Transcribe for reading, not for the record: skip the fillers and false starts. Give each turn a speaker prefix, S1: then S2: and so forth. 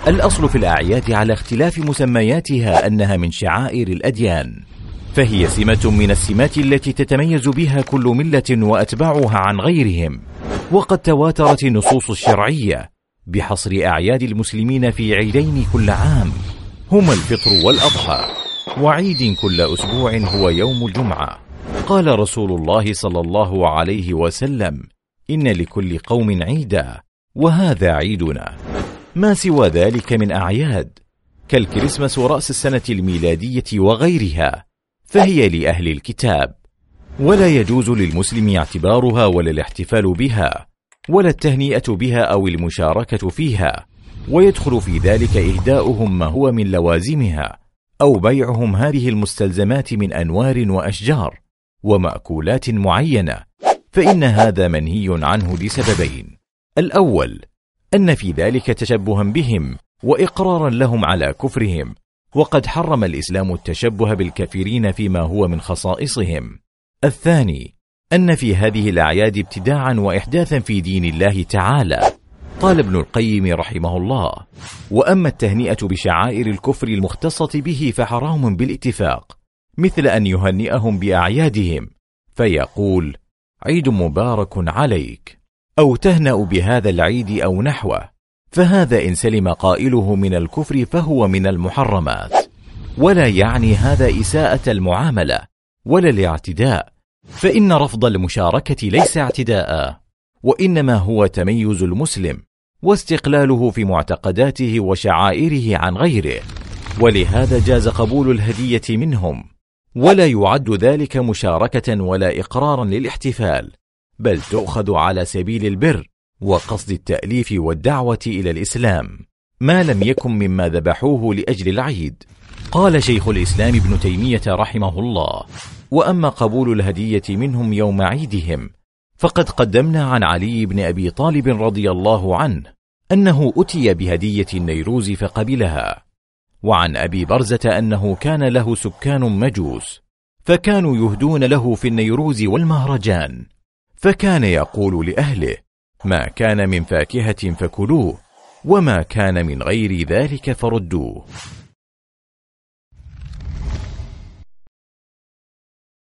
S1: الأصل في الأعياد على اختلاف مسمياتها أنها من شعائر الأديان، فهي سمة من السمات التي تتميز بها كل ملة وأتباعها عن غيرهم. وقد تواترت النصوص الشرعية بحصر أعياد المسلمين في عيدين كل عام هما الفطر والأضحى، وعيد كل أسبوع هو يوم الجمعة. قال رسول الله صلى الله عليه وسلم: إن لكل قوم عيدا وهذا عيدنا. ما سوى ذلك من أعياد كالكريسماس ورأس السنة الميلادية وغيرها فهي لأهل الكتاب، ولا يجوز للمسلم اعتبارها ولا الاحتفال بها ولا التهنئة بها أو المشاركة فيها، ويدخل في ذلك إهداؤهم ما هو من لوازمها أو بيعهم هذه المستلزمات من أنوار وأشجار ومأكولات معينة، فإن هذا منهي عنه لسببين: الأول أن في ذلك تشبها بهم وإقرارا لهم على كفرهم، وقد حرم الإسلام التشبه بالكافرين فيما هو من خصائصهم. الثاني أن في هذه الأعياد ابتداعا وإحداثا في دين الله تعالى. قال ابن القيم رحمه الله: وأما التهنئة بشعائر الكفر المختصة به فحرام بالاتفاق، مثل أن يهنئهم بأعيادهم فيقول: عيد مبارك عليك، أو تهنأ بهذا العيد أو نحوه، فهذا إن سلم قائله من الكفر فهو من المحرمات. ولا يعني هذا إساءة المعاملة ولا الاعتداء، فإن رفض المشاركة ليس اعتداء، وإنما هو تميز المسلم واستقلاله في معتقداته وشعائره عن غيره، ولهذا جاز قبول الهدية منهم، ولا يعد ذلك مشاركة ولا إقرارا للاحتفال، بل تؤخذ على سبيل البر وقصد التأليف والدعوة إلى الإسلام، ما لم يكن مما ذبحوه لأجل العيد. قال شيخ الإسلام ابن تيمية رحمه الله: وأما قبول الهدية منهم يوم عيدهم فقد قدمنا عن علي بن أبي طالب رضي الله عنه أنه أتي بهدية النيروز فقبلها، وعن أبي برزة أنه كان له سكان مجوس فكانوا يهدون له في النيروز والمهرجان، فكان يقول لأهله: ما كان من فاكهة فكلوه، وما كان من غير ذلك فردوه.